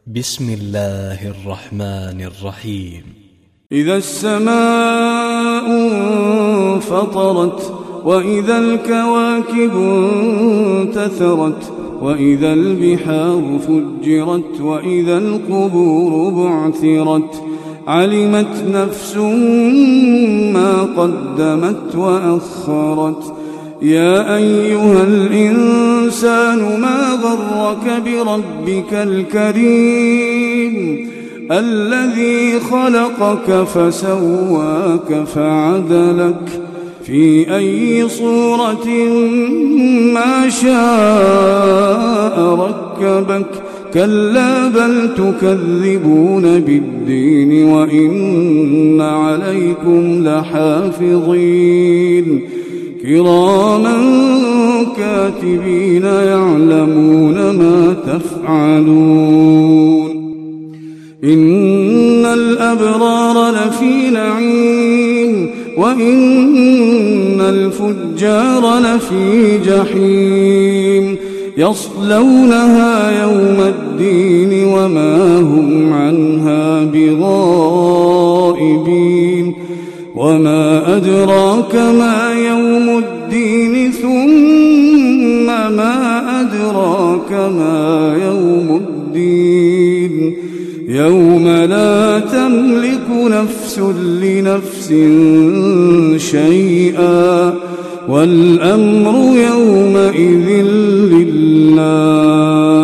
بسم الله الرحمن الرحيم. إذا السماء انفطرت وإذا الكواكب انتثرت وإذا البحار فجرت وإذا القبور بعثرت علمت نفس ما قدمت وأخرت. يا أيها الإنسان ما غرك بربك الكريم الذي خلقك فسواك فعدلك في أي صورة ما شاء ركبك. كلا بل تكذبون بالدين وإن عليكم لحافظين كراما كاتبين يعلمون ما تفعلون. إن الأبرار لفي نعيم وإن الفجار لفي جحيم يصلونها يوم الدين وما هم عنها بغائبين. وما أدراك ما يوم الدين ثم ما أدراك ما يوم الدين يوم لا تملك نفس لنفس شيئا والأمر يومئذ لله.